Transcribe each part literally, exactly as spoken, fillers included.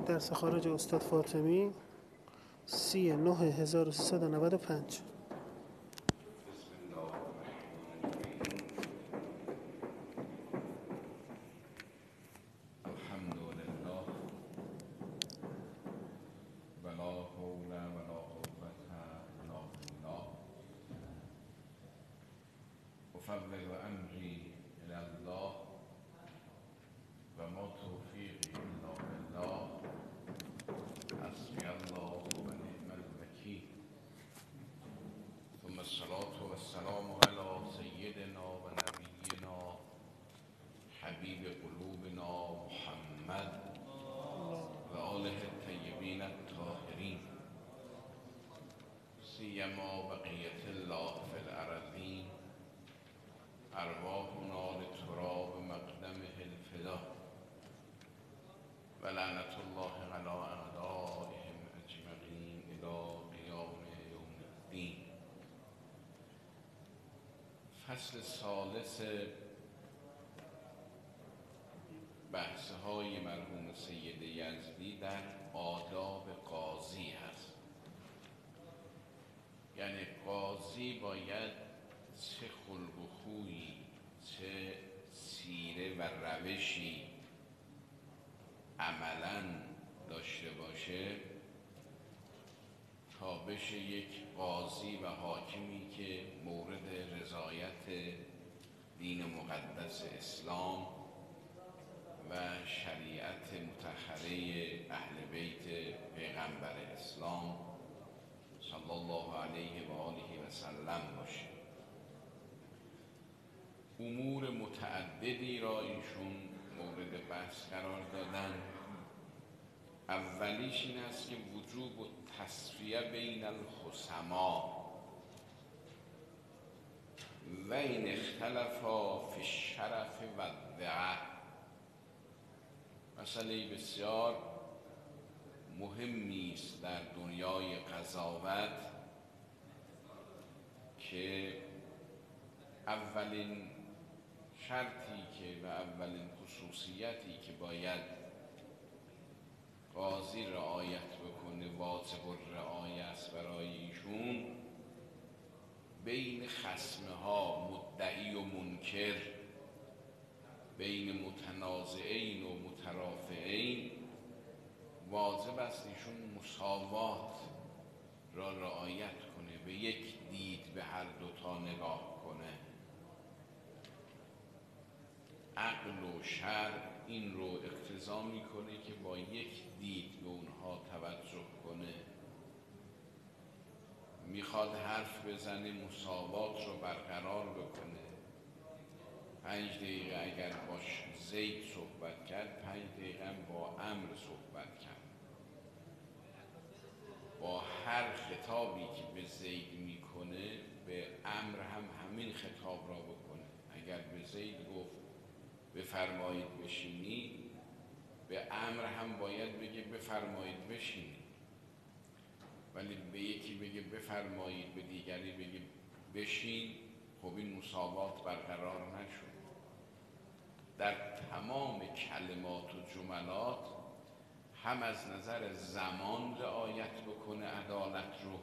درس خارج استاد فاطمی سی نه هزار و سیصد و نود و پنج. فصل ثالث بحث‌های مرحوم سید یزدی در آداب قاضی هست. یعنی قاضی باید چه خلق و خویی، چه سیره و روشی عملاً داشته باشه تا بشه یک قاضی و حاکمی که مورد رضایت دین مقدس اسلام و شریعت مطهره اهل بیت پیغمبر اسلام صلی الله علیه و آله و سلم باشه. امور متعددی را ایشون مورد بحث قرار دادن. اولیش این است که وجوب و تصفیه بین الخصما و این اختلافا فی الشرف و الدعه. مسئله بسیار مهمی است در دنیای قضاوت که اولین شرطی که و اولین خصوصیتی که باید قاضی رعایت بکنه، واجب الرعایه است برای ایشون، بین خصمه ها مدعی و منکر، بین متنازعین و مترافعین واجب است ایشون مساوات را رعایت کنه، به یک دید به هر دوتا نگاه کنه. عقل و شرع این رو اقتضا میکنه که با یک دید به اونها توجه کنه. میخواد حرف بزنه مساوات رو برقرار بکنه. پنج دقیقه اگر باش زید صحبت کرد، پنج دقیقه با امر صحبت کرد. با هر خطابی که به زید میکنه به امر هم همین خطاب را بکنه. اگر به زید گفت بفرمایید بشینی، به امر هم باید بگه بفرمایید بشینی. ولی به یکی بگه بفرمایید، به دیگری بگه بشین، خب این مساوات برقرار نشد. در تمام کلمات و جملات هم از نظر زمان رعایت بکنه عدالت رو.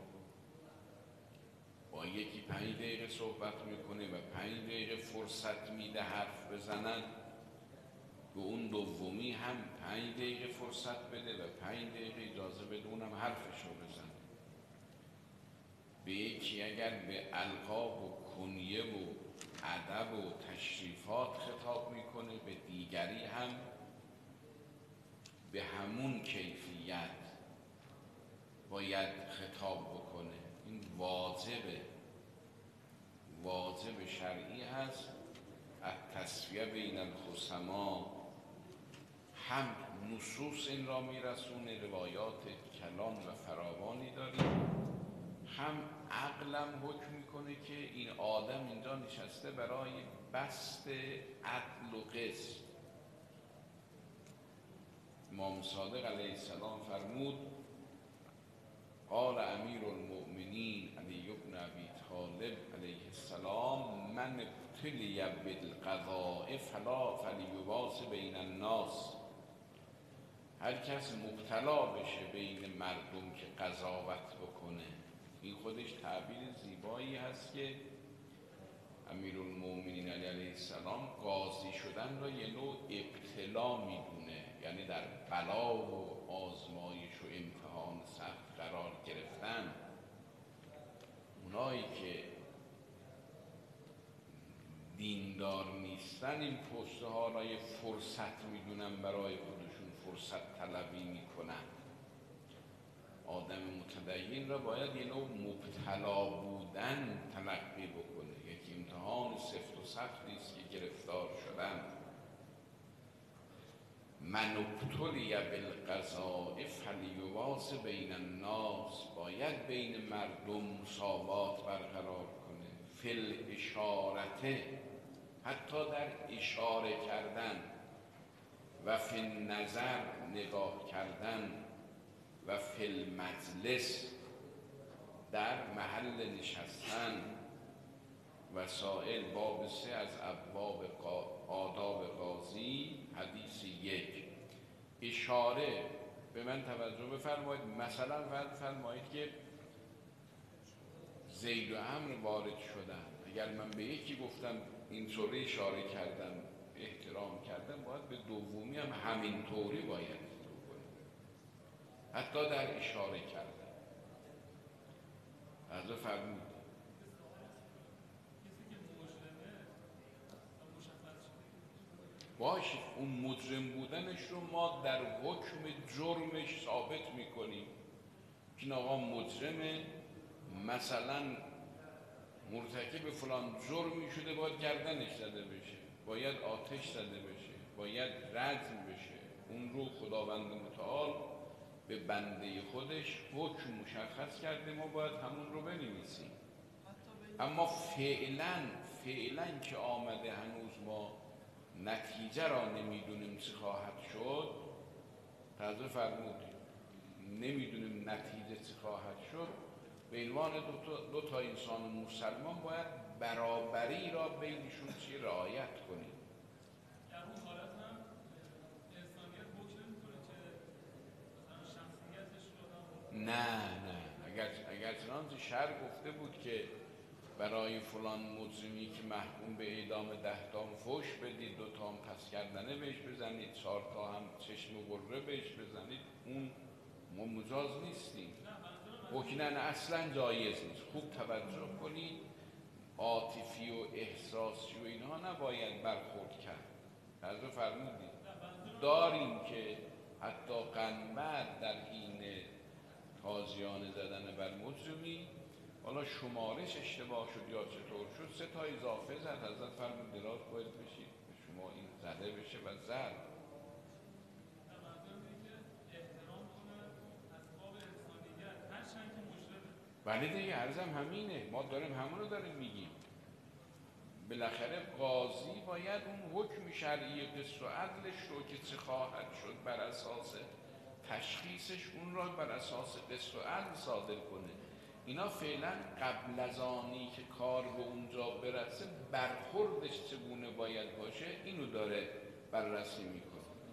با یکی پنج دقیقه صحبت میکنه و پنج دقیقه فرصت میده حرف بزنن، به اون دومی هم پنج دقیقه فرصت بده و پنج دقیقه اجازه بده اونم حرفشو بزنه. به یکی اگر به القاب و کنیه و ادب و تشریفات خطاب میکنه، به دیگری هم به همون کیفیت باید خطاب بکنه. این واجبه، واجب شرعی هست. التصفیه بین الخصما هم نصوص این را میرسونه، روایات کلام و فراوانی داریم، هم عقلم حکم میکنه که این آدم اینجا نشسته برای بسط عدل و قسط. امام صادق علیه السلام فرمود قال امیر المؤمنین علی بن ابی طالب علیه السلام من ابتلی بالقضاء فلا فلیواص بین الناس. هر کس مبتلا بشه بین مردم که قضاوت بکنه. این خودش تعبیر زیبایی هست که امیرالمومنین علی علیه السلام قاضی شدن را یه نوع ابتلا میدونه، یعنی در بلا و آزمایش و امتحان سخت قرار گرفتن. اونایی که دیندار نیستن این پسته ها را یه فرصت میدونن برای خودشون، فرصت طلبی میکنن. آدم متدین را باید یه نوع مبتلا بودن تلقی بکنه، یک امتحان سفت و سختی است که گرفتار شدن. من ابتلی بالقضاء فلیواس بین الناس، باید بین مردم مساوات برقرار کنه. فی الاشارته، حتی در اشاره کردن، و فی النظر نگاه کردن، و فی المجلس در محل نشستن. وسائل باب سه از ابواب آداب قاضی، حدیث یک. اشاره به من توجه بفرمایید. مثلا فرمایید که زید و عمرو وارد شدن، اگر من به یکی گفتم اینطوری اشاره کردم، احترام کردم، باید به دومی هم همینطوری باید بکنم، حتی در اشاره کردم. از فرمود باشه، اون مجرم بودنش رو ما در حکم جرمش ثابت میکنیم که این آقا مجرمه، مثلا مرتکب فلان جرمی شده، باید گردنش زده بشه، باید آتش زده بشه، باید رجم بشه. اون رو خداوند متعال به بنده خودش حکم مشخص کرده، ما باید همون رو بنویسیم. اما فعلا فعلا که آمده هنوز ما نتیجه را نمیدونیم چه خواهد شد. تازه فرمودیم نمیدونیم نتیجه چه خواهد شد. به عنوان دو تا, دو تا انسان مسلمان باید برابری را بینشون چی رعایت کنیم. در اون حالت هم انسانیت حکم نمی‌کنه که مثلا شخصیتش رو هم نه نه اگر اگر چنانچه شرع گفته بود که برای فلان مجرمی که محکوم به اعدام ده تا فوش بدید، دو تا هم پس کردنه بهش بزنید، چهار تا هم چشم گره بهش بزنید، اون ما مجاز نیستیم. حکنن اصلا جایز نیست. خوب توجه کنید، عاطفی و احساسی و اینها نباید برخورد کرد. حضرت فرمودید داریم که حتی قنبر در حین تازیانه زدن بر مجرمی، حالا شمارش اشتباه شد یا چطور شد، سه تا اضافه زد. حضرت فرمود دراز باید بشید به شما این زده بشه و زد. بله دیگه، عرضم همینه، ما داریم همون رو داریم میگیم. بالاخره قاضی باید اون حکم شرعی قسط و عدلش رو که چه خواهد شد بر اساس تشخیصش اون را بر اساس قسط و عدل صادر کنه. اینا فعلا قبل از آنی که کار به اونجا برسه برخوردش چگونه باید باشه اینو داره بررسی میکنه.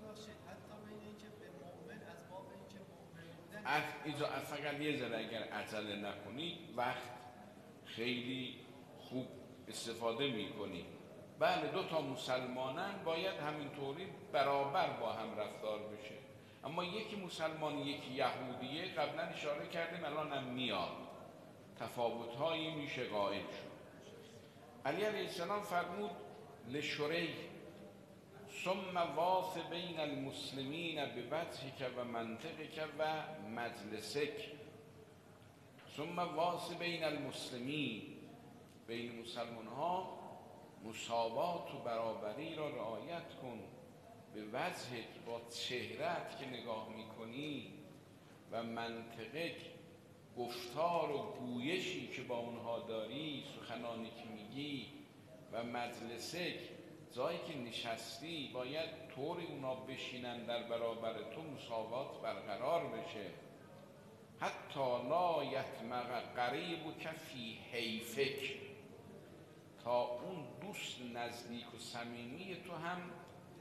از اینجا فقط یه ذره اگر عجله نکنید وقت خیلی خوب استفاده میکنید. بله دو تا مسلمانن باید همینطوری برابر با هم رفتار بشه، اما یکی مسلمان یکی یهودیه قبلا اشاره کردیم، الان هم میاد تفاوت‌هایی میشه قائل شد. علی علیه السلام فرمود لشریح ثم واف بین المسلمین بوجهک و منطقک و مجلسک. ثم واف بین المسلمین، بین مسلمان ها مساوات و برابری را رعایت کن. به وجهک، با چهرت که نگاه میکنی، و منطقک، گفتار و گویشی که با اونها داری، سخنانی که میگی، و مجلسک، جایی که نشستی باید طوری اونا بشینن در برابر تو مساوات برقرار بشه. حتی لا یطمع قریبک فی حیفک، تا اون دوست نزدیک و صمیمی تو هم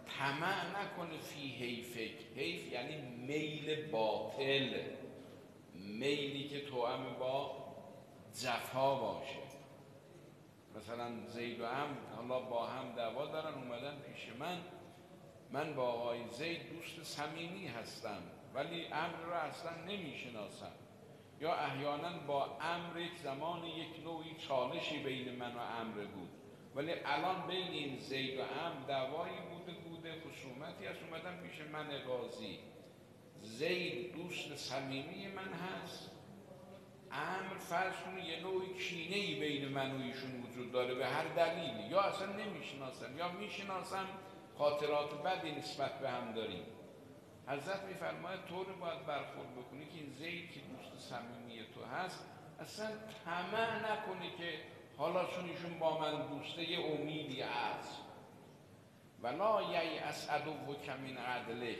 طمع نکنه فی حیفک. حیف یعنی میل باطل، میلی که توأم با جفا باشه. مثلا زید و عمرو حالا با هم دعوا دارن، اومدن پیش من، من با آقای زید دوست صمیمی هستم ولی عمرو رو اصلا نمیشناسم. یا احیانا با عمرو یک زمان یک نوعی چالشی بین من و عمرو بود، ولی الان بین این زید و عمرو دعوایی بوده بوده خصومتی هست، اومدن پیش من قاضی. زید دوست صمیمی من هست، عمرو فرض کنه یه نوعی کینه‌ای بین من و ایشون وجود داره به هر دلیلی، یا اصلا نمیشناسم یا میشناسم خاطرات بدی نسبت به هم داریم. حضرت میفرماید طور باید برخورد بکنی که این زید که دوست صمیمی تو هست اصلا طمع نکنه که حالا چون ایشون با من دوسته یه امیدی هست. ولا ییأس عدوک من عدلک،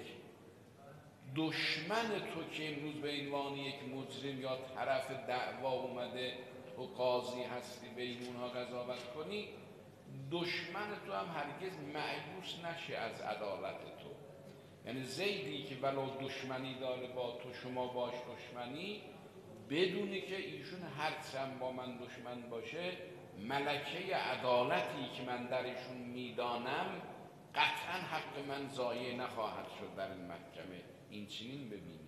دشمن تو که امروز به عنوان یک مجرم یا طرف دعوا اومده تو قاضی هستی بین اونها قضاوت کنی، دشمن تو هم هرگز مایوس نشه از عدالت تو. یعنی زیدی که ولو دشمنی داره با تو، شما باش دشمنی، بدونی که ایشون هرچند با من دشمن باشه ملکه عدالتی که من در ایشون میدانم قطعا حق من ضایع نخواهد شد در این محکمه. این چنین ببینه.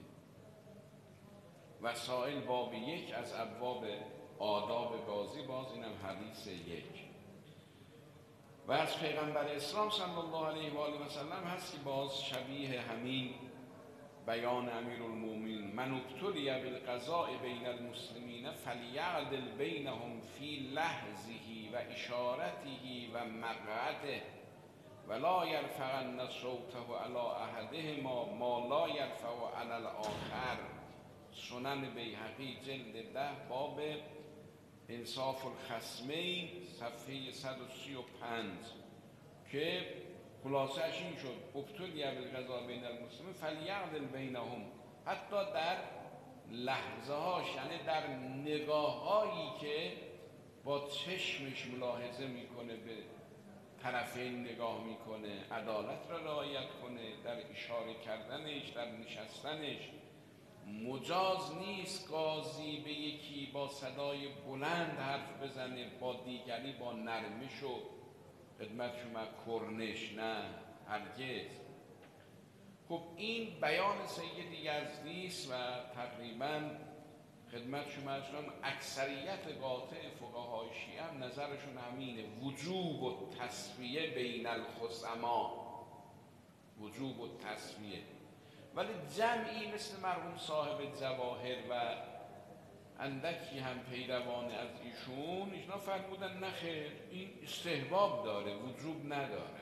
وسائل باب یک از ابواب آداب قاضی، باز اینم حدیث یک. و از پیغمبر اسلام صلی الله علیه و آله و سلم هست که باز شبیه همین بیان امیرالمومنین: من ابتلی بالقضاء بین المسلمین فلیعدل بینهم فی لحظه و اشارته و مقعده ولا یرفعن صوته علی احدهما ما لا یرفع علی الاخر. سنن بیهقی جلد ده باب انصاف الخصمین صفحه صد و سی و پنج که خلاصش این شد: ابتلی بالقضاء بین المسلمین فلیعدل بینهم. حتی در لحظه هاش، یعنی در نگاه هایی که با چشمش ملاحظه میکنه، به طرفین نگاه میکنه، عدالت را رعایت کنه، در اشاره کردنش، در نشستنش. مجاز نیست قاضی به یکی با صدای بلند حرف بزنه، با دیگری با نرمش و خدمت شما کرنش، نه هرگز. خب این بیان سید یزدی است و تقریبا خدمت شما اشتم اکثریت قاطع فقهای شیعه هم نظرشون همینه: وجوب و تسویه بین الخصما، وجوب و تسویه. ولی جمعی مثل مرحوم صاحب جواهر و اندکی هم پیروان از ایشون، ایشنا فرمودن نخیر، این استحباب داره، وجوب نداره.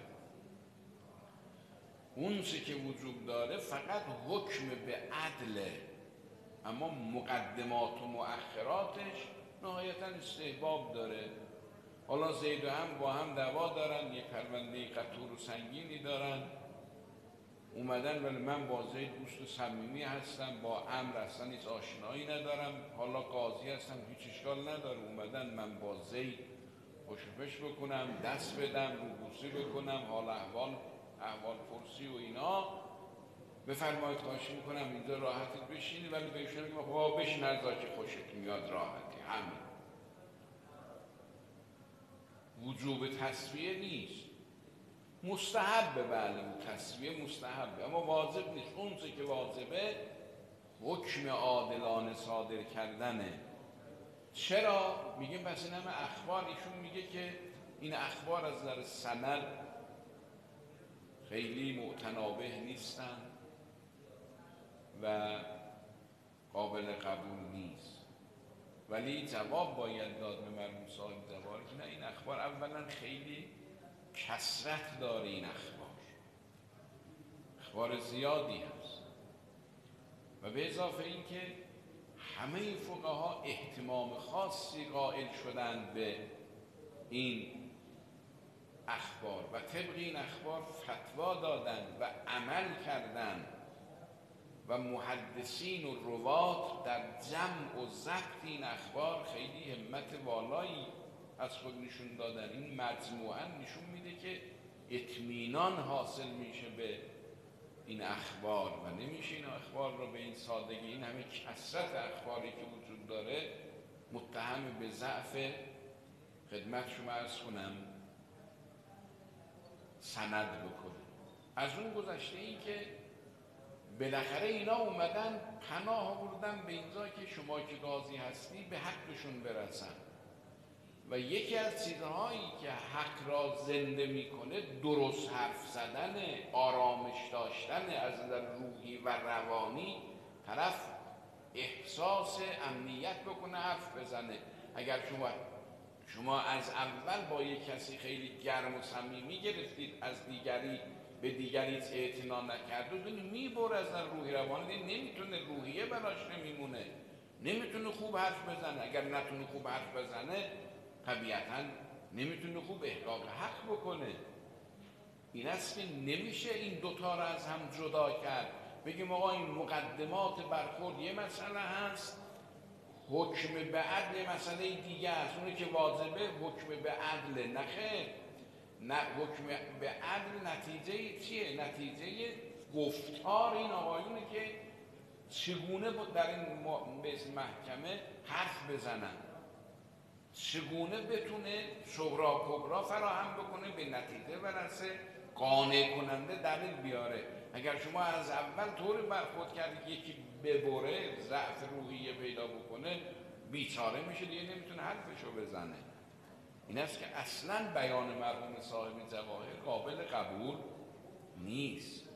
اون چه که وجوب داره فقط حکم به عدله، اما مقدمات و مؤخراتش نهایتا استحباب داره. حالا زید و هم با هم دعوا دارن، یک پرونده قطور و سنگینی دارن، اومدن ولی من با زید دوست صمیمی هستم، با عمرو اصلا هیچ آشنایی ندارم، حالا قاضی هستم هیچ اشکال نداره، اومدن من با زید خوشوپش بکنم، دست بدم، روبوسی بکنم، حال احوال احوال پرسی و اینا. بفرمایید خواهش میکنم اینجا راحتت بشینی، ولی بهشون میگم خب بشین هر جا که خوشت میاد راحتی. همین. وجوب تسویه نیست، مستحبه، بله تسویه مستحبه، اما واجب نیست. اون چه که واجبه حکم عادلانه صادر کردنه. چرا؟ میگیم پس این همه اخبار، ایشون میگه که این اخبار از نظر سند خیلی معتنابه نیستن و قابل قبول نیست، ولی جواب باید داد به مرحوم صاحب جواهر که نه، این اخبار اولا خیلی کثرت داره، این اخبار اخبار زیادی هست و به اضافه این که همه فقها اهتمام خاصی قائل شدن به این اخبار و طبق این اخبار فتوا دادن و عمل کردن و محدثین و روات در جمع و ضبط این اخبار خیلی همت والایی از خود نشون دادن. این مجموعاً نشون میده که اطمینان حاصل میشه به این اخبار و نمیشه این اخبار رو به این سادگی، این همه کثرت اخباری که وجود داره متهم به ضعف خدمت شما عرض کنم سند بکنه. از اون گذشته این که بالاخره اینا اومدن پناه آوردن به اینجا که شما که قاضی هستی به حقشون برسن و یکی از چیزهایی که حق را زنده میکنه درست حرف زدن، آرامش داشتن از نظر روحی و روانی، طرف احساس امنیت بکنه حرف بزنه. اگر شما شما از اول با یک کسی خیلی گرم و صمیمی گرفتید، از دیگری به دیگری اعتنا نکرده، ببینید میبره از نظر روحی روانی، نمیتونه روحیه براش نمیمونه، نمیتونه خوب حرف بزنه. اگر نتونه خوب حرف بزنه طبیعتاً نمیتونه خوب احقاق حق بکنه. این است که نمیشه این دوتا را از هم جدا کرد. بگیم آقا این مقدمات برخورد یه مسئله هست، حکم به عدل مسئله دیگه است. اونی که واجبه حکم به عدل، نخیر، نه حکم به عدل نتیجه چیه؟ نتیجه گفتار این آقایونه که چگونه در این محکمه حرف بزنن، چگونه بتونه صغرا کبرا فراهم بکنه، به نتیجه برسه، قانع کننده دلیل بیاره. اگر شما از اول طور برخورد کردید یکی ببره، ضعف روحیه پیدا بکنه، بیچاره میشه، دیگه نمیتونه حرفشو بزنه. این است که اصلا بیان مرحوم صاحب جواهر قابل قبول نیست.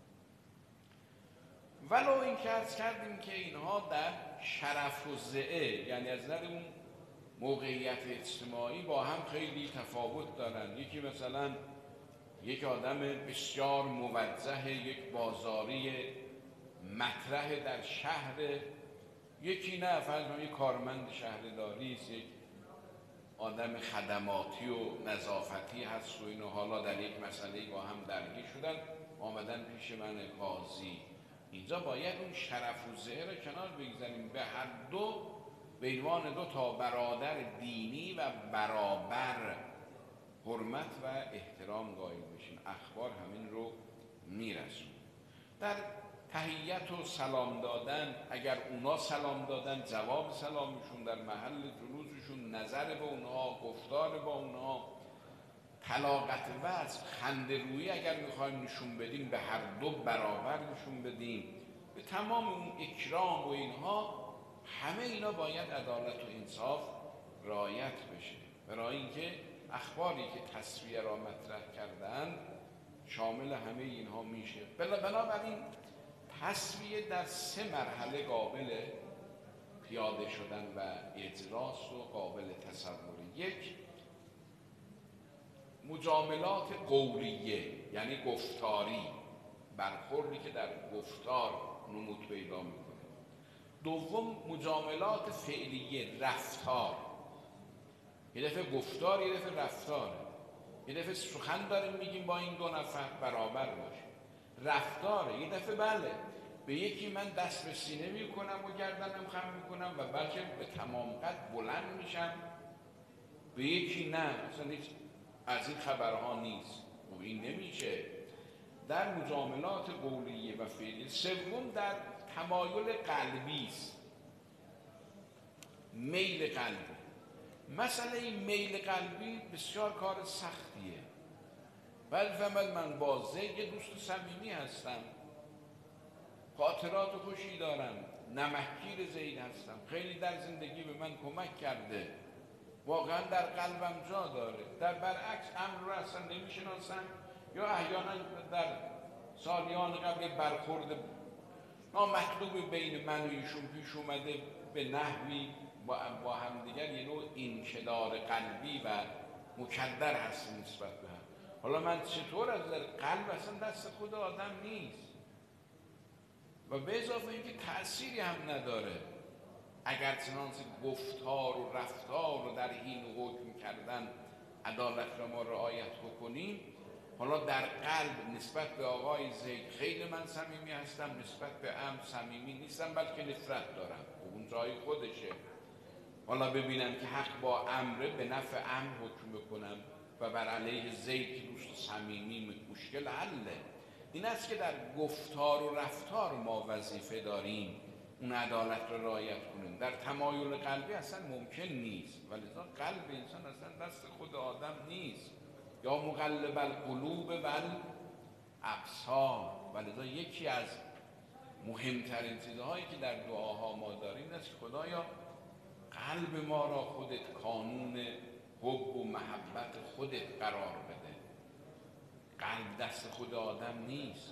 ولو این که عرض کردیم که اینها در شرف و زعه، یعنی از نظر اون موقعیت اجتماعی با هم خیلی تفاوت دارن. یکی مثلا یک آدم بسیار موجه، یک بازاری مطرح در شهر، یکی نه، فرض کنید یک کارمند شهرداری است، یک آدم خدماتی و نظافتی هست و اینو، حالا در یک مسئله با هم درگیر شدن، آمدن پیش من قاضی. اینجا باید اون شرف و زهر رو کنار بگذاریم، به هر دو به عنوان دو تا برادر دینی و برابر حرمت و احترام قائل بشیم. اخبار همین رو میرسون. در تحیت و سلام دادن، اگر اونا سلام دادن جواب سلامشون، در محل جلوسشون نظر به اونها، گفتار با اونها، طلاقت وجه، خنده رویی اگر میخوایم نشون بدیم به هر دو برابر نشون بدیم، به تمام اون اکرام و اینها، همه اینا باید عدالت و انصاف رعایت بشه. برای اینکه اخباری که تصفیه را مطرح کردن شامل همه اینها میشه. بنابراین تصفیه در سه مرحله قابل پیاده شدن و اجراست و قابل تصور. یک، مجاملات قولیه، یعنی گفتاری، برخوردی که در گفتار نمود پیدا میکنه. دوم، مجاملات فعلیه، رفتار، یه دفعه گفتار، یه دفعه رفتار، یه دفعه سخن داریم میگیم با این دو نفر برابر باشه. رفتاره، یه دفعه بله به یکی من دست به سینه میکنم و گردنم خم میکنم و بلکه به تمام قد بلند میشم، به یکی نه، اصلا هیچ از این خبرها نیست. و این نمیشه. در مجاملات قولیه و فعلیه. سوم، در تمایل قلبی است، میل قلبی. مسئله میل قلبی بسیار کار سختیه. ولی فهمد من با زید یه دوست صمیمی هستم، خاطرات خوشی دارم، نمکگیر زید هستم، خیلی در زندگی به من کمک کرده، واقعا در قلبم جا داره. در برعکس امر رو اصلا نمیشناسم، یا احیانا در سالیان قبل برخورد نامطلوب بین من و ایشون پیش اومده، به نحوی با همدیگر یه نوع انکدار قلبی و مکدر هست نسبت به هم. حالا من چطور از در قلب اصلا دست خود آدم نیست و به اضافه اینکه تأثیری هم نداره. اگر چنانچه گفتار و رفتار رو در این حکم کردن عدالت را ما رعایت بکنیم، حالا در قلب نسبت به آقای زید خیلی من صمیمی هستم، نسبت به امر صمیمی نیستم بلکه نفرت دارم، اون جای خودشه. حالا ببینم که حق با امره، به نفع امر حکم بکنم، و بر علیه زید که دوست صمیمی مشکل حله. این است که در گفتار و رفتار ما وظیفه داریم اون عدالت رو رعایت کنیم. در تمایل قلبی اصلا ممکن نیست، ولذا قلب انسان اصلا دست خود آدم نیست. یا مقلب القلوب والابصار. ولذا یکی از مهمترین چیزهایی که در دعاها ما داریم این است که خدایا قلب ما را خودت کانون حب و محبت خودت قرار بده. قلب دست خود آدم نیست.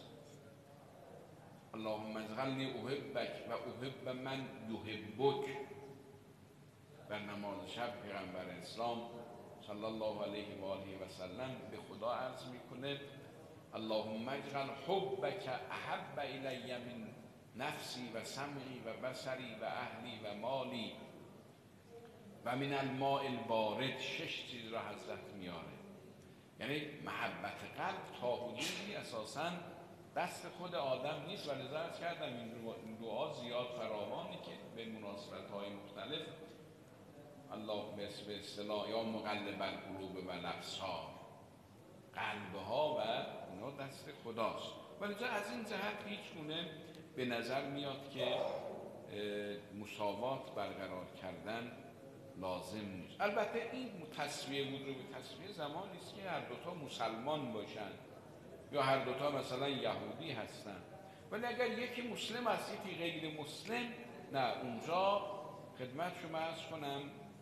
اللهم اجعلنی احبک و احب من یحبک. در نماز شب پیغمبر اسلام صلی الله علیه و آله و سلم به خدا عرض میکنه اللهم اجعل حبک احب الی من نفسی و سمعی و بصری و اهلی و مالی و من الماء البارد. شش چیز را حضرت میاره. یعنی محبت قلب تا حدودی اساساً دست خود آدم نیست. ولذا عرض کردم این دعا زیاد فراوانی که به مناسبت‌های مختلف الله به اصطلاح یا مقلب القلوب و الابصار، قلبها و اونا دست خداست. ولذا از این جهت هیچ گونه به نظر میاد که مساوات برقرار کردن لازم نیست. البته این تسویه وجوب تسویه زمانی است که هر دوتا مسلمان باشن یا هر دوتا مثلا یهودی هستن. ولی اگر یکی مسلم است یکی غیر مسلم، نه، اونجا خدمت شما عرض کنم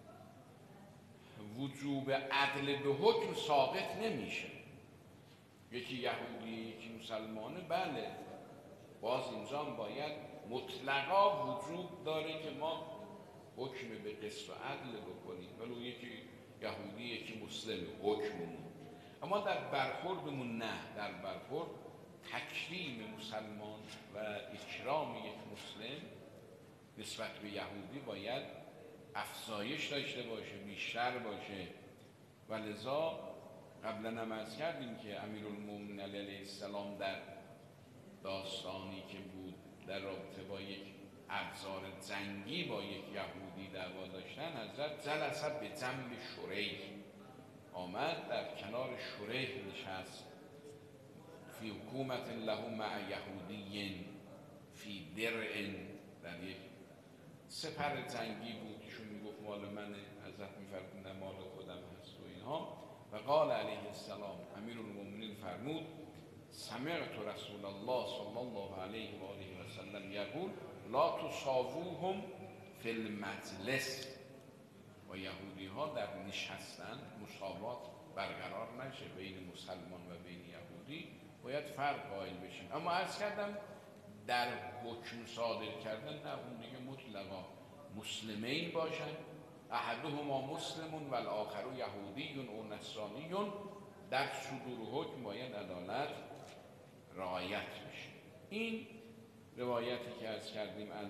وجوب عدل به حکم ثابت نمیشه. یکی یهودی یکی مسلمانه، بله، باز اینجا باید مطلقا وجوب داره که ما حکم به قسط و عدل بکنیم. ولو یکی یهودی یکی مسلم حکممون، اما در برخوردمون نه. در برخورد تکریم مسلمان و اکرام یک مسلم نسبت به یهودی باید افزایش داشته باشه، بیشتر باشه. و لذا قبلا هم عرض کردیم که امیرالمومنین علیه السلام در داستانی که بود در رابطه با یک ابزار جنگی با یک یهودی دعوا داشتن، حضرت جلس به جنب شریح، آمد در کنار شریح نشست. فی حکومت له مع یهودی فی درع، در یک سپر جنگی بود. ایشون میگفت مال منه، حضرت میفرمودن مال خودم هست و اینها. و قال علیه السلام، امیرالمومنین فرمود سمعت رسول الله صلی الله علیه و آله و سلم یقول لا تساووهم فی المجلس. و یهودی ها در نشستن مساوات برقرار نشه بین مسلمان و بین یهودی، باید فرق قائل بشیم. اما عرض کردم در حکم صادر کردن نه، اون دیگه مطلقا مسلمین باشن، احدهما مسلمون و الاخر یهودی و نصرانی، در صدور حکم باید عدالت رعایت بشه. این روایتی که عرض کردیم از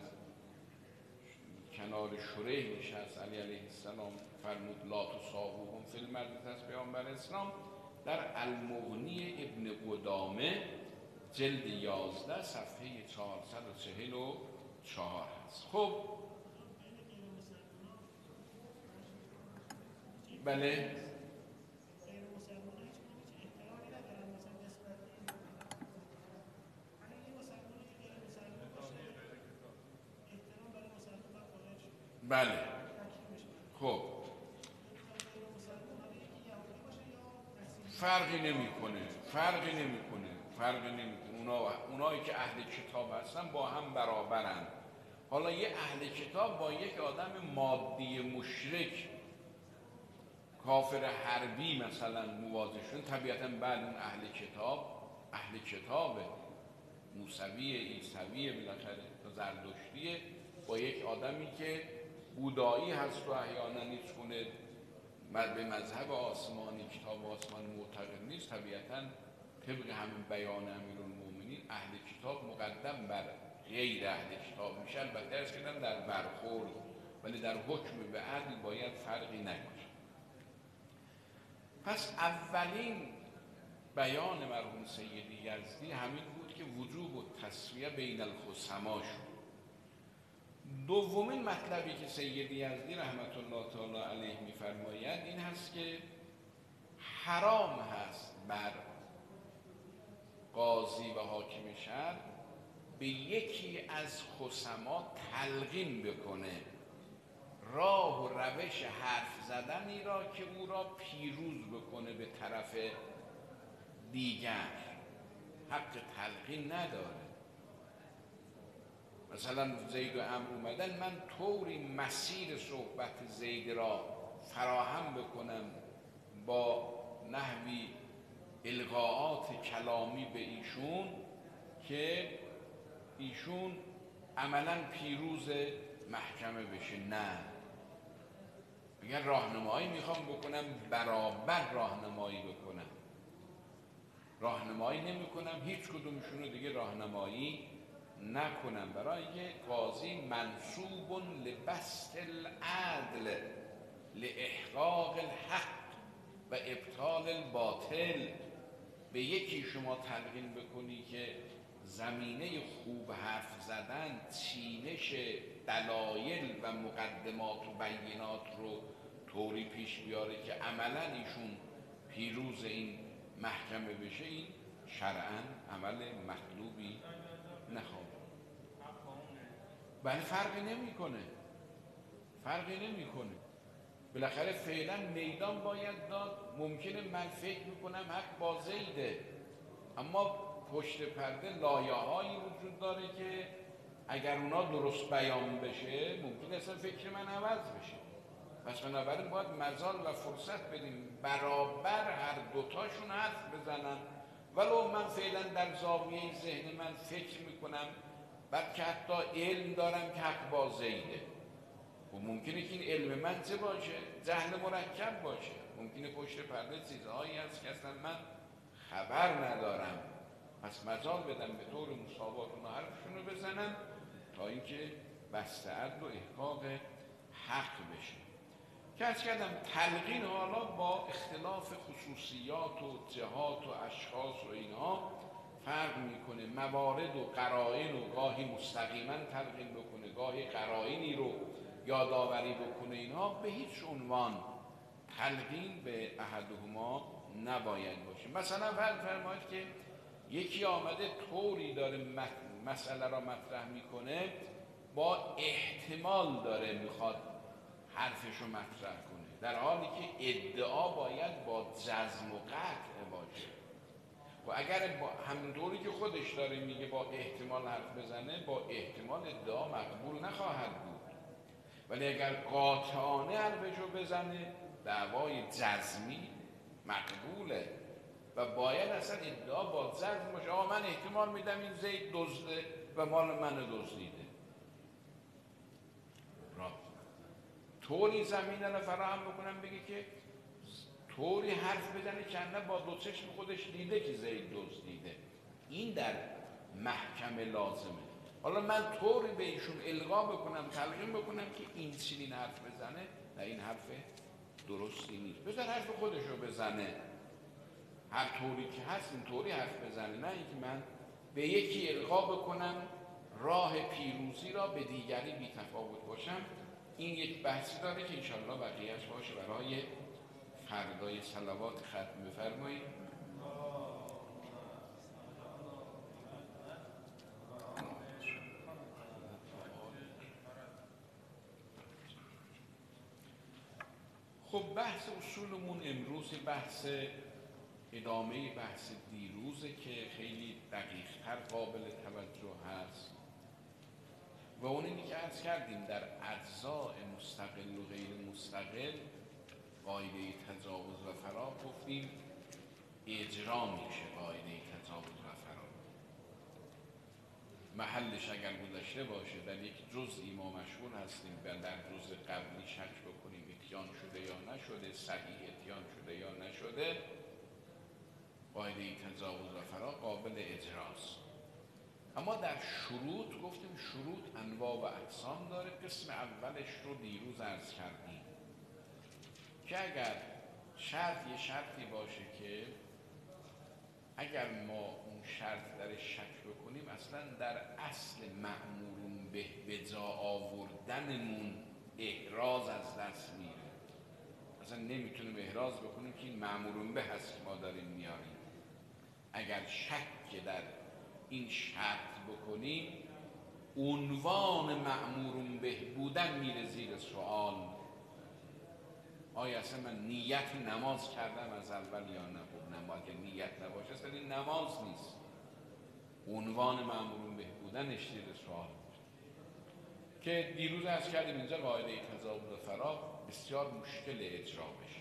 کنار شریح نشست علی علیه السلام فرمود لا تساووهم فی المجلس از پیامبر اسلام، در المغنی ابن قدامه جلد یازده صفحه چهارصد و چهل و چهار هست. خب بله، بله. خب فرقی نمیکنه، فرقی نمیکنه، فرقی نمیکنه. اونا اونایی که اهل کتاب هستن با هم برابرن. حالا یه اهل کتاب با یک آدم مادی مشرک کافر حربی مثلا مواجه شدن، طبیعتا بعد اون اهل کتاب اهل کتابه، موسوی، عیسوی، بالاخره زردشتیه، با یک آدمی که بودایی هست و احیانا هیچ گونه به مذهب آسمانی کتاب آسمانی معتقد نیست، طبیعتا طبق همین بیان امیرالمومنین اهل کتاب مقدم بر غیر اهل کتاب میشه. البته ارز کردم در برخورد، ولی در حکم به عدل باید فرقی نکنه. پس اولین بیان مرحوم سیدی یزدی همین بود که وجوب و تسویه بین الخصما شد. دومین مطلبی که سیدی یزدی رحمت الله تعالی علیه میفرماید این هست که حرام هست بر قاضی و حاکم شهر به یکی از خصما تلقین بکنه راه و روش حرف زدنی را که او را پیروز بکنه به طرف دیگر. حق تلقین نداره. مثلا زید و عمرو اومدن، من طوری مسیر صحبت زید را فراهم بکنم با نحوی القاءات کلامی به ایشون که ایشون عملا پیروز محکمه بشه. نه، اگر راهنمایی میخوام بکنم برابر راهنمایی بکنم. راهنمایی نمی کنم، هیچ کدومشون رو دیگه راهنمایی نکنم، برای اینکه قاضی منصوب لبسط العدل لاحقاق الحق و ابطال الباطل. به یکی شما تلقین بکنی که زمینه خوب حرف زدن، چینش دلایل و مقدمات و بینات رو طوری پیش بیاره که عملا ایشون پیروز این محکمه بشه، این شرعاً عمل مطلوبی نخواهد. بله فرقی نمیکنه، فرقی نمیکنه. بالاخره فعلا میدان باید داد. ممکنه من فکر میکنم حق با زیده، اما پشت پرده لایه‌هایی وجود داره که اگر اونا درست بیان بشه ممکنه اصلا فکر من عوض بشه. پس بنابراین باید مجال و فرصت بدیم برابر هر دوتاشون حرف بزنن، ولو من فعلا در زاویه ذهن من فکر میکنم بعد که حتی علم دارم که حق با زیده. و ممکنه که این علم من چه باشه؟ جهل مرکب باشه. ممکنه پشت پرده چیزهایی هست که اصلا من خبر ندارم. پس مجال بدم به طور مساوات اون حرفشون رو بزنم تا اینکه بسته عدل و احقاق حق بشه. که از کردم تلقین حالا با اختلاف خصوصیات و جهات و اشخاص و اینها فرق میکنه. موارد و قرائن و گاهی مستقیما تلقین بکنه، گاهی قرائنی رو یادآوری بکنه. اینها به هیچ عنوان تلقین به احدهما نباید باشه. مثلا فرض فرمایید که یکی آمده طوری داره مسئله را مطرح میکنه، با احتمال داره میخواد حرفش رو مطرح کنه، در حالی که ادعا باید با جزم و قطع باشه. و اگر با همونطوری که خودش داره میگه با احتمال حرف بزنه، با احتمال ادعا مقبول نخواهد بود. ولی اگر قاطعانه حرفش رو بزنه، دعوای جزمی مقبوله و باید اصلا ادعا با جزم باشه. آقا من احتمال میدم این زید دزده و مال من دزدیده. طوری زمینه رو فراهم بکنم بگه که طوری حرف بزنه که نه با دو چشم خودش دیده که زید دزدیده. این در محکمه لازمه. حالا من طوری به ایشون القا بکنم، تلقین بکنم که این چنین حرف بزنه، نه این حرف درستی نیست. بذار حرف خودش رو بزنه، هر طوری که هست این طوری حرف بزنه، نه اینکه من به یکی القا بکنم راه پیروزی را به دیگری بی تفاوت باشم. این یک بحثی داره که انشاءالله بقیهش باشه برای فردای صلوات ختم بفرمایید. خب بحث اصولمون امروز بحث ادامه بحث دیروزه که خیلی دقیق‌تر قابل توجه هست و اون اینی که عرض کردیم در اجزاء مستقل و غیر مستقل قاعده تجاوز و فرار گفتیم اجرا میشه. قاعده تجاوز و فرار محلش اگر گذشته باشه در یک جزئی ما مشغول هستیم و در جزء قبلی شک بکنیم اتیان شده یا نشده، صحیح اتیان شده یا نشده، قاعده تجاوز و فرار قابل اجراست. اما در شروط گفتیم شروط انواع و اقسام داره. قسم اولش رو دیروز عرض کردیم که اگر شرط یه شرطی باشه که اگر ما اون شرط در شک بکنیم اصلا در اصل مأمورون به به جا آوردنمون احراز از دست میره. مثلا نمیتونیم احراز بکنیم که این مأمورون به هست که ما داریم میاریم. اگر شک در این شرط بکنیم عنوان مأمورون به بودن میره زیر سوال. آیا اصلا من نیت نماز کردم از اول یا نه؟ خب نماز اگر نیت نباشه اصلا این نماز نیست، عنوان مأمورون به بودنش زیر سوال میشه. که دیروز عرض کردیم اینجا قاعده تضاد فراغ بسیار مشکل اجرا بشه.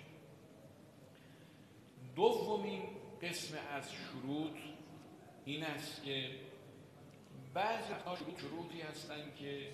دومین قسم از شروط این است که بعضی ها شروطی هستن که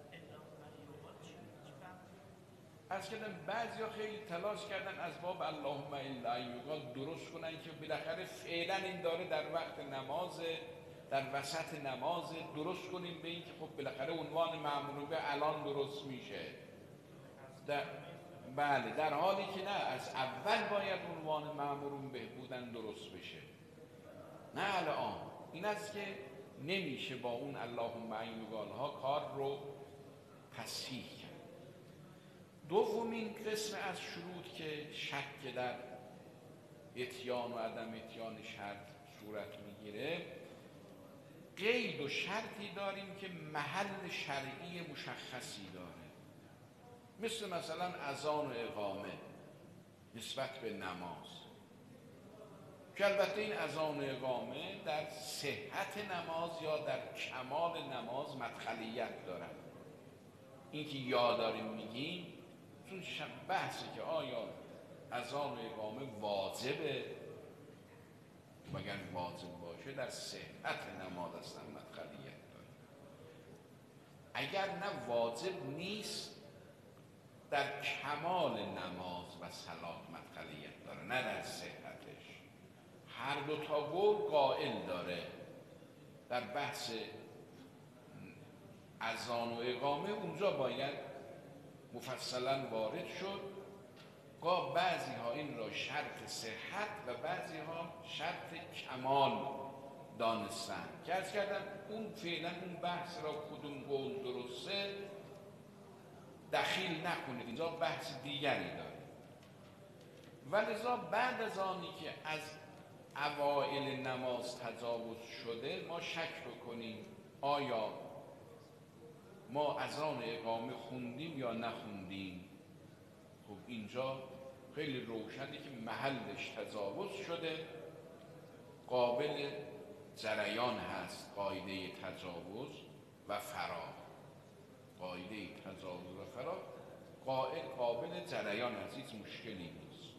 از کردن بعضی ها خیلی تلاش کردن از باب اللهم الا ان یقال درست کنن که بالاخره فعلا این داره در وقت نماز، در وسط نماز درست کنیم به این که خب بالاخره عنوان مأمور به الان درست میشه. در بله، در حالی که نه، از اول باید عنوان مأمورون به بودن درست بشه، نه الان. این است که نمیشه با اون اللهم ان یقال ها کار رو تصحیح کرد. دومین قسم از شروط که شک در اتیان و عدم اتیان شرط صورت میگیره، قید و شرطی داریم که محل شرعی مشخصی داره، مثل مثلا اذان و اقامه نسبت به نماز، که البته این اذان و اقامه در صحت نماز یا در کمال نماز مدخلیت دارن. این که یا داریم میگیم چون بحثی که آیا اذان و اقامه واجبه، مگر واجب باشه در صحت نماز اصلا مدخلیت داره. اگر نه واجب نیست در کمال نماز و صلات مدخلیت داره، نه در صحتش. هر دو تا قول قائل داره. در بحث اذان و اقامه اونجا باید مفصلا وارد شد. گاه بعضی ها این را شرط صحت و بعضی ها شرط کمال دانستن که عرض کردم اون فعلا اون بحث را کدوم قول درسته دخیل نکنید، اینجا بحث دیگری داره. ولذا بعد از آنی که از اوائل نماز تجاوز شده ما شک بکنیم آیا ما اذان اقامه خوندیم یا نخوندیم. خب اینجا خیلی روشنه که محلش تجاوز شده، قابل جریان هست قاعده تجاوز و فراغ. قاعده تجاوز و فراغ قابل جریان هست، هیچ مشکلی نیست.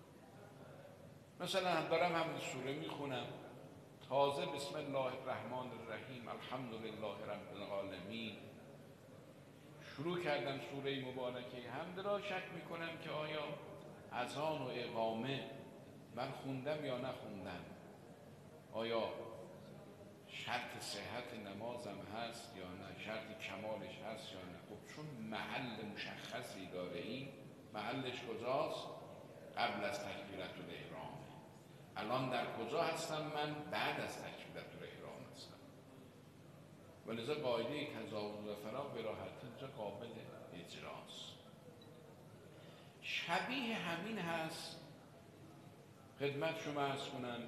مثلا دارم همین سوره میخونم، تازه بسم الله الرحمن الرحیم الحمدلله رب العالمین شروع کردم سوره مبارکه حمد را، شک میکنم که آیا اذان و اقامه من خوندم یا نخوندم، آیا شرط صحت نمازم هست یا نه، شرط کمالش هست یا نه. خب چون محل مشخصی داره، این محلش کجاست؟ قبل از تکبیرت الاحرام. الان در کجا هستم من؟ بعد از تکبیرت الاحرام هستم. ولذا قاعده تجاوز و فراغ به راحتی اینجا قابل اجراست. شبیه همین هست، خدمت شما عرض کنم،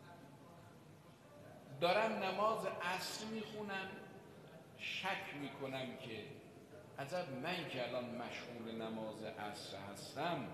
دارم نماز عصر میخونم، شک میکنم که عجب من که الان مشغول نماز عصر هستم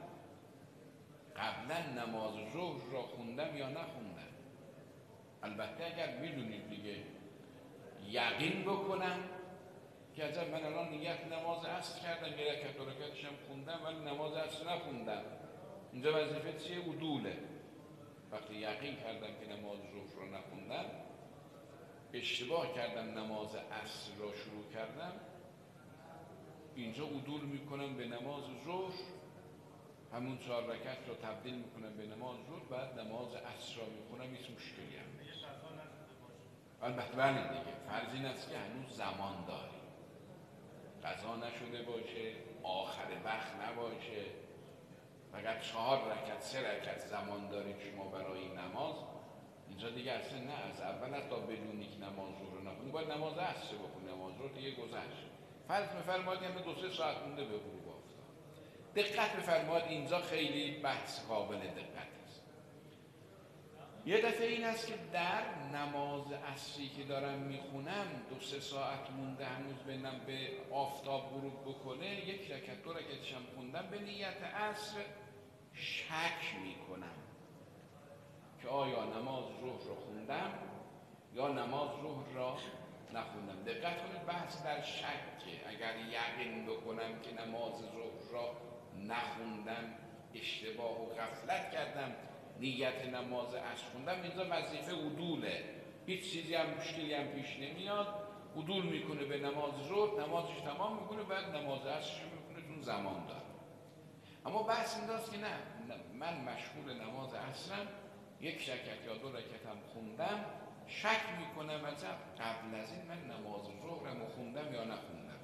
قبلا نماز ظهر را خوندم یا نخوندم. البته اگر میدونید دیگه یقین بکنم که عجب من الان نیت نماز عصر کردم، یه رکعت دو رکعتش هم خوندم ولی نماز عصر نخوندم، اینجا وظیفه چیه؟ عدوله. وقتی یقین کردم که نماز ظهر رو نخوندم، اشتباه کردم نماز عصر را شروع کردم، اینجا عدول میکنم به نماز ظهر، همون چهار رکعت رو تبدیل میکنم به نماز ظهر، بعد نماز عصر را میخونم، هیچ مشکلی هم نیست. البته بله دیگه، فرض این است که هنوز زمان داری، قضا نشده باشه، آخر وقت نباشه، فقط چهار رکعت سه رکعت زمان دارید شما برای نماز. اینجا دیگه اصلا نه، از اول حتی بدونی که نماز ظهر رو نخونی باید نماز عصر بخونی، نماز ظهر دیگه گذشت. فرض می‌فرمایید یعنی دو سه ساعت مونده به غروب آفتاب، دقت بفرمایید، اینجا خیلی بحث قابل دقت است. یه دفعه این است که در نماز عصری که دارم میخونم دو سه ساعت مونده هنوز بینم به آفتاب غروب بکنه، یک رکعت دو رکعتشم خوندم به نیت عصر، شک میکنم که آیا نماز ظهر رو خوندم یا نماز ظهر را نخوندم. دقت کنید بحث در شکه. اگر یقین بکنم که نماز ظهر را نخوندم، اشتباه و غفلت کردم، نیت نماز عصر خوندم، اینجا وظیفه عدوله، هیچ چیزی هم مشکلی هم پیش نمیاد، عدول میکنه به نماز ظهر، نمازش تمام میکنه، بعد نماز عصرش میکنه، چون زمان داره. اما بحث اینجاست که نه، من مشغول نماز عصرم، یک رکعت یا دو رکعت هم خوندم، شک میکنم از قبل از این من نماز ظهرم خوندم یا نخوندم.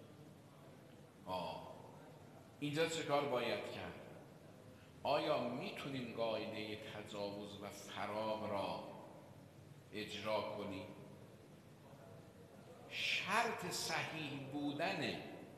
آه اینجا چه کار باید کرد؟ آیا میتونیم قاعده تجاوز و فراغ را اجرا کنیم؟ شرط صحیح بودن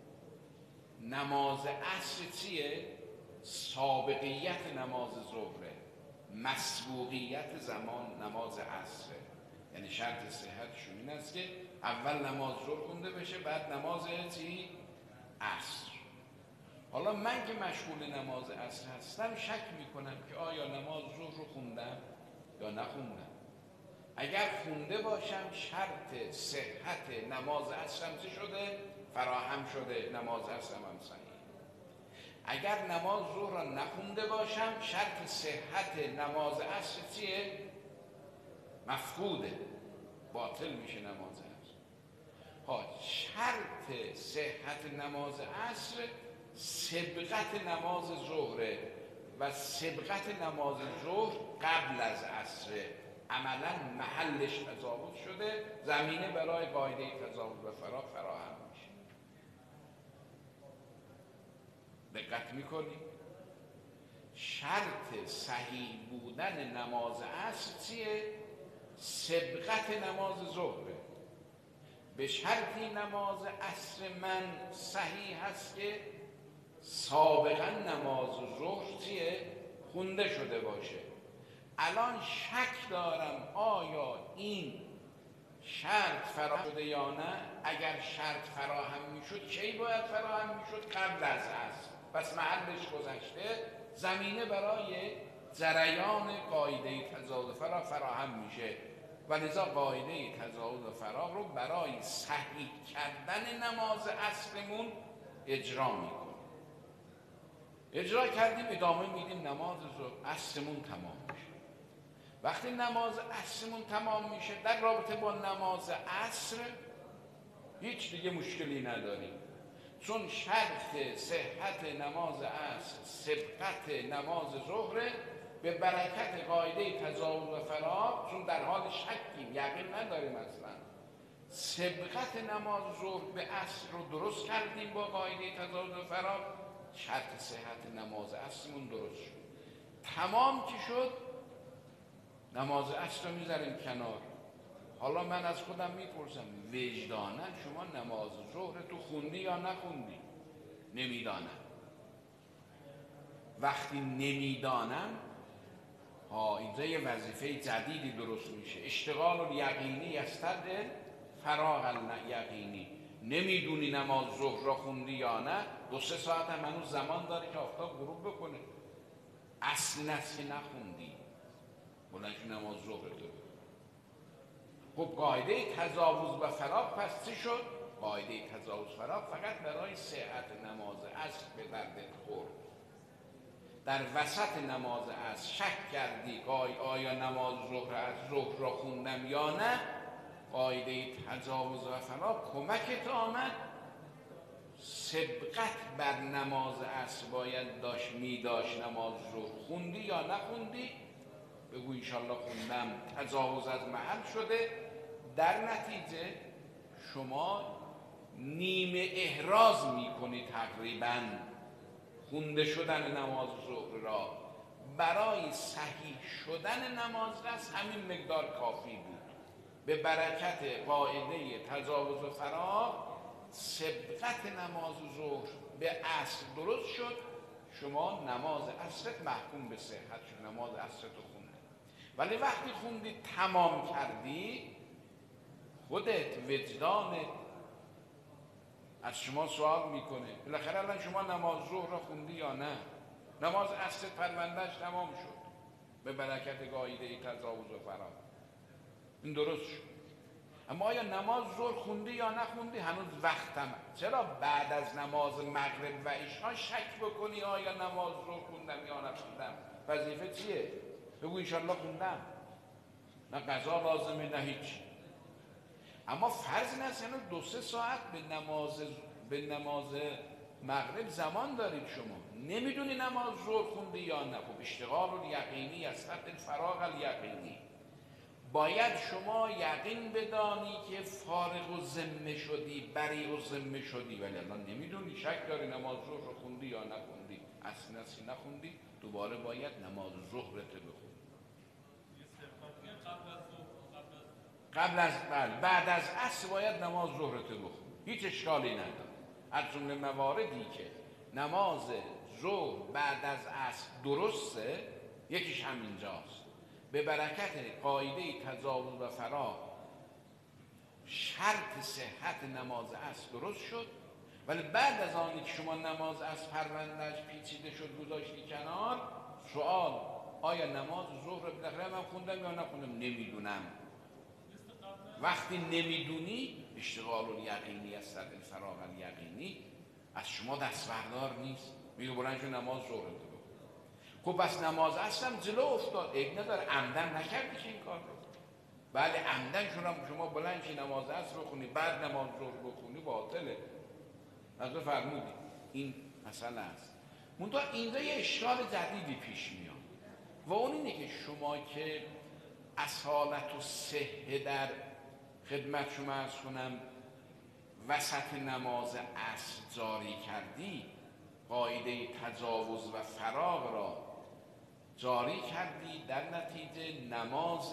نماز عصر چیه؟ سابقیت نماز ظهره، مسبوقیت زمان نماز عصره. یعنی شرط صحتشون این است که اول نماز ظهر خونده بشه، بعد نماز چی؟ عصر. حالا من که مشغول نماز عصر هستم، شک میکنم که آیا نماز ظهر رو خوندم یا نخوندم. اگر خونده باشم، شرط صحت نماز عصرم چه شده؟ فراهم شده، نماز عصرم هم صحیح. اگر نماز ظهر را نخونده باشم، شرط صحت نماز عصر چیه؟ مفقوده، باطل میشه نماز عصر. ها شرط صحت نماز عصر سبقت نماز ظهره و سبقت نماز ظهر قبل از عصره. عملا محلش تجاوز شده، زمینه برای قاعده تجاوز و فراغ فراهم میشه. دقت میکنیم؟ شرط صحیح بودن نماز عصر چیه؟ سبقت نماز ظهره. به شرطی نماز عصر من صحیح هست که سابقا نماز ظهر چیه؟ خونده شده باشه. الان شک دارم آیا این شرط فراهم شده یا نه. اگر شرط فراهم میشد کی باید فراهم میشد؟ قبل از عصر. پس محلش گذشته، زمینه برای جریان قاعده تجاوز فراغ فراهم میشه و لذا قاعده تجاوز فراغ رو برای صحیح کردن نماز عصرمون اجرا میکنه. اجرا کردیم، ادامه میدیم، نماز عصرمون تمام میشه. وقتی نماز عصرمون تمام میشه، در رابطه با نماز عصر هیچ دیگه مشکلی نداریم، چون شرط صحت نماز عصر سبقت نماز ظهر به برکت قاعده تجاوز و فراغ، چون در حال شکیم، یقین نداریم اصلا. سبقت نماز ظهر به عصر رو درست کردیم با قاعده تجاوز و فراغ، شرط صحت نماز عصرمون درست شد. تمام که شد، نماز عصر رو میذاریم کنار. حالا من از خودم میپرسم، وجدانا شما نماز ظهر تو خوندی یا نخوندی؟ نمیدانم. وقتی نمیدانم، ها اینجا یه وظیفه جدیدی درست میشه. اشتغال الیقینی یستدعی فراغ الیقینی. نمیدونی نماز ظهر را خوندی یا نه، دو سه ساعت هم هنوز زمان داره که آفتاب غروب بکنه. اصل است که نخوندی، بلنشو نماز ظهر تو. خب قاعده تجاوز و فراغ پس چی شد؟ قاعده تجاوز فراغ فقط برای صحت نماز عصر به دردت خورد. در وسط نماز عصر شک کردی آیا نماز ظهر از ظهر را خوندم یا نه، قاعده تجاوز و فراغ کمکت آمد. سبقت بر نماز عصر باید داشت، می داشت نماز ظهر خوندی یا نخوندی؟ بگو انشالله خوندم، تجاوز از محل شده. در نتیجه شما نیمه احراز میکنی تقریبا خونده شدن نماز ظهر را. برای صحیح شدن نماز عصر همین مقدار کافی بود. به برکت قاعده تجاوز و فراغ سبقت نماز ظهر به عصر درست شد، شما نماز عصرت محکوم به صحت شد، نماز عصرت رو خوندی، ولی وقتی خوندی تمام کردی، خودت وجدانت از شما سوال میکنه بالاخره الان شما نماز ظهر را خوندی یا نه؟ نماز عصر پروندهش تمام شد به برکت قاعده تجاوز و فرار، این درست شد. اما آیا نماز ظهر خوندی یا نخوندی؟ هنوز وقتم. چرا بعد از نماز مغرب و عشا شک بکنی آیا نماز ظهر خوندم یا نخوندم؟ وظیفه چیه؟ بگو انشالله خوندم، نه قضا لازمه نه هیچ. اما فرض نیست یعنی دو سه ساعت به نماز به نماز مغرب زمان دارید، شما نمیدونی نماز ظهر خوندی یا نه. خب اشتغال الیقینی از خط الفراغ الیقینی، باید شما یقین بدانی که فارغ و ذمه شدی، بری و ذمه شدی، ولی الان نمیدونی، شک داری نماز ظهر رو خوندی یا نخوندی. اصلی نسی نخوندی، دوباره باید نماز ظهرت بخونی. قبل از بله بعد از عصر باید نماز ظهرت بخونی، هیچ اشکالی نداره. از جمله مواردی که نماز ظهر بعد از عصر درسته، یکیش همینجاست. به برکت قاعده تجاوز و فرار شرط صحت نماز عصر درست شد، ولی بعد از آنی که شما نماز عصر پروندهش پیچیده شد گذاشتی کنار، سوال آیا نماز ظهر رو بالاخره من خوندم یا نخوندم؟ نمیدونم. وقتی نمیدونی اشتغال الیقینی از صد الفراغ الیقینی از شما دست بردار نیست، میگه بلند شو نماز ظهر رو بخون. خب بس نماز اصلا جلو افتاد، عیب نداره، عمدن نکردی که این کار رو. بله عمدن شما شما بلند شی نماز عصر رو خونی بعد نماز ظهر بخونی باطله. از فرمودی این مسئله است. منتها اینجا یه اشکال جدیدی پیش میاد و اون اینه که شما که اصالت و صحه در خدمت شما عرض کنم وسط نماز عصر جاری کردی، قاعده تجاوز و فراغ را جاری کردی، در نتیجه نماز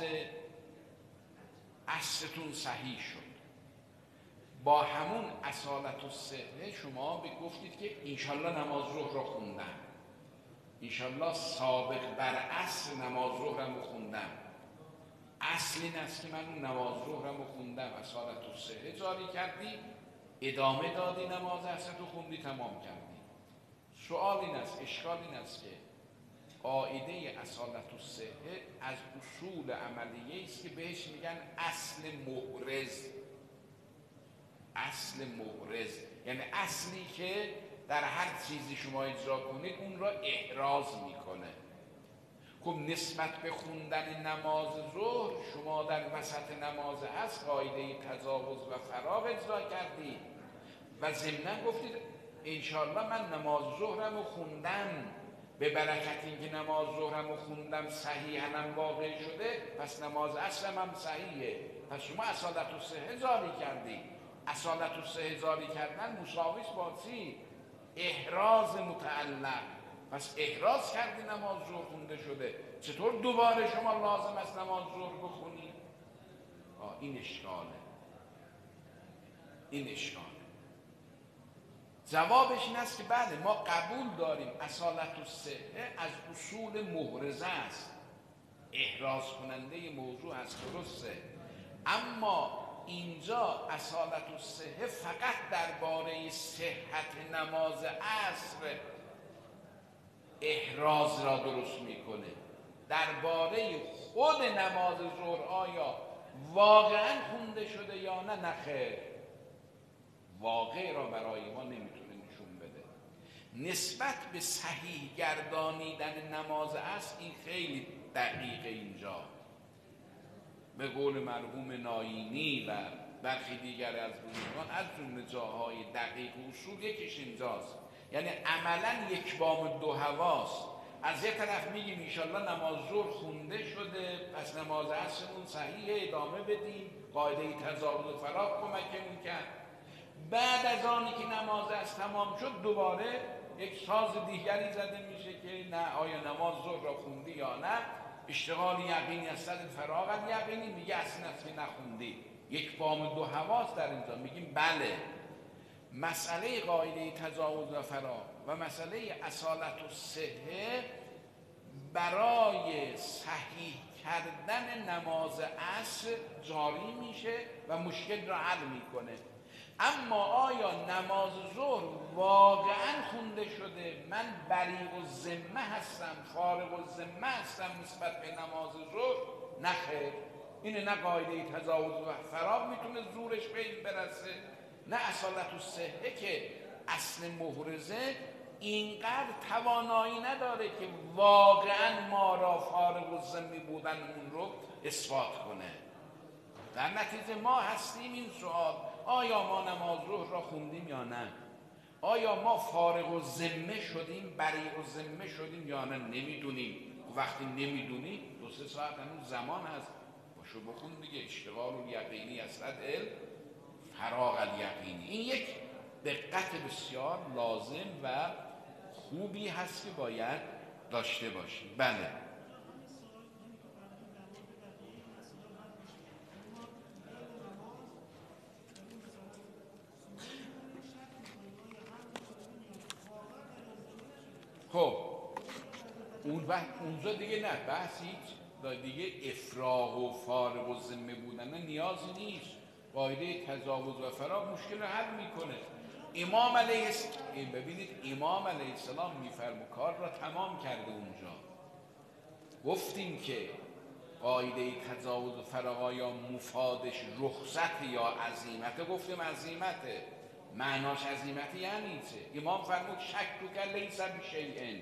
عصرتون صحیح شد. با همون اصالت و صحه شما بگفتید که انشالله نماز ظهر را خوندم، انشالله سابق بر عصر نماز ظهرم رو خوندم. اصل این است که من اون نماز ظهرم رو خوندم، اصالت و صحه جاری کردی، ادامه دادی نماز عصر رو خوندی، تمام کردی. سوال این است، اشکال این است که قاعده اصالت و صحه از اصول عملیه است که بهش میگن اصل محرز. اصل محرز یعنی اصلی که در هر چیزی شما اجرا کنید اون را احراز میکنه. خب نسبت به خوندن نماز ظهر شما در وسط نماز عصر قاعده تجاوز و فراغ اجرا کردید و ضمناً گفتید انشالله من نماز ظهرم رو خوندم، به برکت اینکه نماز ظهرم رو خوندم صحیحاً واقع شده، پس نماز عصرم هم صحیحه. پس شما اصالت و صحه جاری کردید. اصالت و صحه جاری کردن مساویس با چی؟ احراز متعلق. پس احراز کردی نماز ظهر خونده شده، چطور دوباره شما لازم است نماز ظهر بخونی؟ آه این اشکاله، این اشکاله. جوابش این است که بله ما قبول داریم اصالت و صحه از اصول محرزه است، احراز کننده موضوع است، درسته، اما اینجا اصالت و صحه فقط درباره صحت نماز عصر احراز را درست میکنه. درباره خود نماز ظهر آیا واقعا خونده شده یا نه، نخیر، واقع را برای ما نمیتونه نشون بده. نسبت به صحیح گردانیدن نماز عصر این خیلی دقیقه. اینجا به قول مرحوم ناینی و برخی دیگر از بزرگان از جمله جاهای دقیق و اصول یکیش اینجاست، یعنی عملا یک بام دو هواست. از یک طرف میگیم انشالله نماز ظهر خونده شده پس نماز عصرمون صحیحه ادامه بدیم، قاعده تجاوز و فراغ کمکمون کرد. بعد از آنی که نماز عصر تمام شد دوباره یک ساز دیگری زده میشه که نه آیا نماز ظهر را خوندی یا نه، اشتغال یقینی از صد فراغ یقینی، میگه اصلا اصلا نخوندی. یک بام دو هواست در اینجا. میگیم بله مسئله قاعده تجاوز و فراغ و مسئله اصالت و صحه برای صحیح کردن نماز عصر جاری میشه و مشکل را حل میکنه. اما آیا نماز ظهر واقعا خونده شده من بریء الذمه هستم، فارغ الذمه هستم نسبت به نماز ظهر؟ نه خیر. اینه نه قاعده تجاوز و فراغ میتونه زورش به این برسه، نه اصالت الصحه که اصل محرزه اینقدر توانایی نداره که واقعا ما را فارغ الذمه بودن اون رو اثبات کنه. در نتیجه ما هستیم این سوال: آیا ما نماز ظهر را خوندیم یا نه؟ آیا ما فارغ الذمه شدیم، بریء الذمه شدیم یا نه؟ نمیدونیم. وقتی نمیدونی دو سه ساعت هنوز زمان هست، باشو بخون دیگه. اشتغال الیقینی اصلت علم، فراغ الیقینی. این یک دقت بسیار لازم و خوبی هست که باید داشته باشیم. بله خب اون وقت اونجا دیگه نه بحث هیچ دیگه افراغ و فارغ الذمه بودن نیازی نیست. قاعده تجاوز و فراغ مشکل رو حل میکنه. امام علیه السلام، ببینید امام علیه السلام میفرمه کار را تمام کرده. اونجا گفتیم که قاعده تجاوز و فراغ یا مفادش رخصت یا عزیمت. گفتیم عزیمته، معناش عزیمت یعنی چه؟ امام فرمود شک که لیس بشیء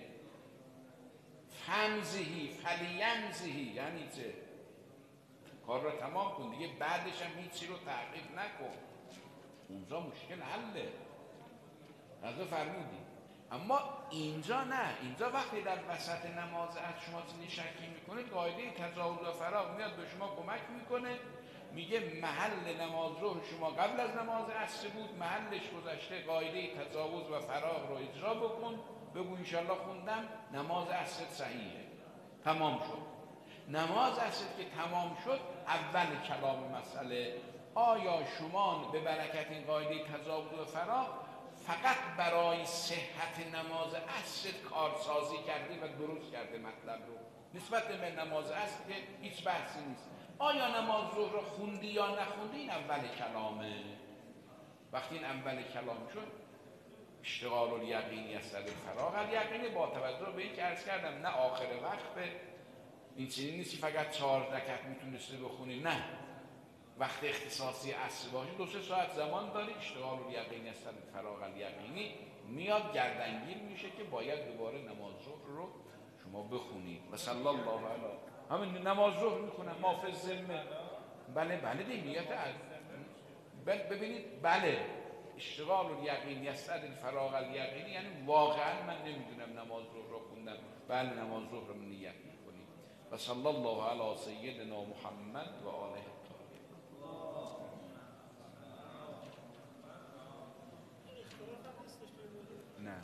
فمزهی فلیمزهی، یعنی چه؟ کار را تمام کن دیگه، بعدش هم هیچی رو تعقیب نکن. اونجا مشکل حله، از فرمودی. اما اینجا نه. اینجا وقتی در وسط نماز از شما چیزی شکی میکنه، قاعده تجاوز و فراغ میاد به شما کمک میکنه، میگه محل نماز ظهر شما قبل از نماز عصر بود، محلش گذشته، قاعده تجاوز و فراغ رو اجرا بکن، بگو انشالله خوندم، نماز عصر صحیحه، تمام شد. نماز عصر که تمام شد، اول کلام مسئله: آیا شما به برکت این قاعده تجاوز و فراغ فقط برای صحت نماز عصر کارسازی کردی و درست کرده مطلب رو؟ نسبت به نماز عصر که هیچ بحثی نیست. آیا نماز ظهر رو خوندی یا نخوندی؟ این اول کلامه. وقتی این اول کلام شد، اشتغال الیقینی است در فراغ الیقینی، با توجه به این که عرض کردم نه آخر وقت این چیزی نیستی فقط چهار رکعت میتونسته بخونی، نه، وقت اختصاصی عصر باشه دو سه ساعت زمان داری، اشتغال الیقینی است در فراغ الیقینی میاد گردنگیر میشه که باید دوباره نماز ظهر رو شما بخونید. و صلی الله علیه همین نماز ظهر میخونم ما فی الذمه. بله بله دیمیت ببینید. بله اشتغال الیقینی است در فراغ الیقینی یعنی واقعا من نمیدونم نماز ظهر رو خوندم. بله نماز ظهر رو نیت میکنید. و صلی الله علی سیدنا محمد و آله. نه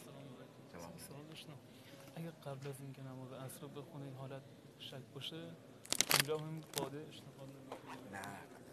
اگر قبل از اینکه نماز عصر بخونه این حالت شک باشه، اونجا هم باده اشتغال نه